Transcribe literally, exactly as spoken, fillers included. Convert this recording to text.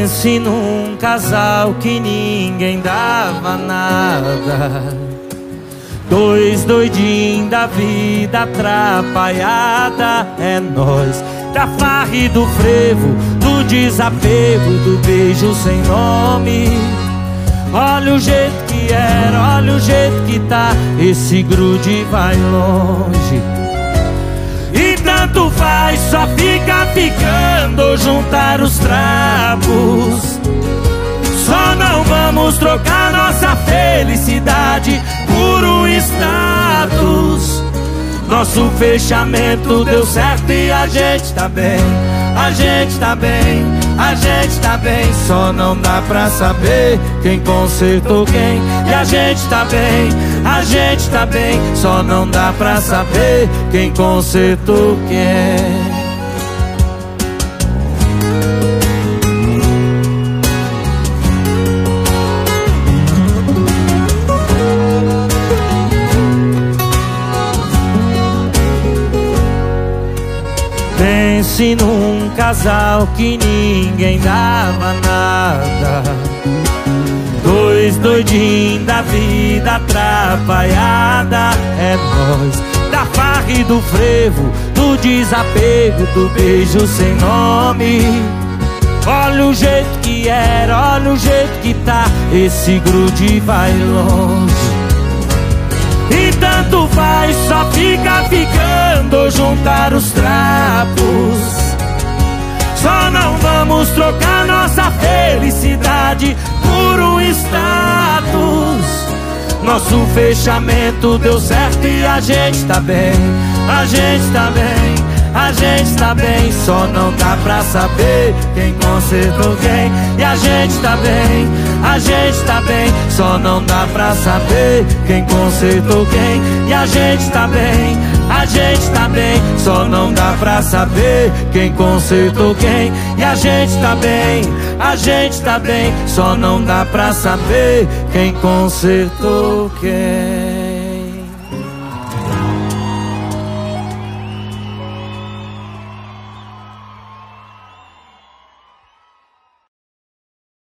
Pense num casal que ninguém dava nada, dois doidinhos da vida atrapalhada. É nós, da farra e do frevo, do desapego, do beijo sem nome. Olha o jeito que era, olha o jeito que tá, esse grude vai longe. E tanto faz, só fica ficando juntar os trapos. Só não vamos trocar nossa felicidade por um status. Nosso fechamento deu certo e a gente tá bem, a gente tá bem, a gente tá bem. Só não dá pra saber quem consertou quem. E a gente tá bem, a gente tá bem. Só não dá pra saber quem consertou quem. Pense num casal que ninguém dava nada, dois doidinhos da vida atrapalhada. É nós, da farra e do frevo, do desapego, do beijo sem nome. Olha o jeito que era, olha o jeito que tá, esse grude vai longe. E tanto faz, só fica ficando juntar os trapos. Só não vamos trocar nossa felicidade por um status. Nosso fechamento deu certo e a gente tá bem, a gente tá bem, a gente tá bem. Só não dá pra saber quem consertou quem. E a gente tá bem, a gente tá bem. Só não dá pra saber quem consertou quem. E a gente tá bem, a gente tá bem. Só não dá pra saber quem consertou quem. E a gente tá bem, a gente tá bem. Só não dá pra saber quem consertou quem.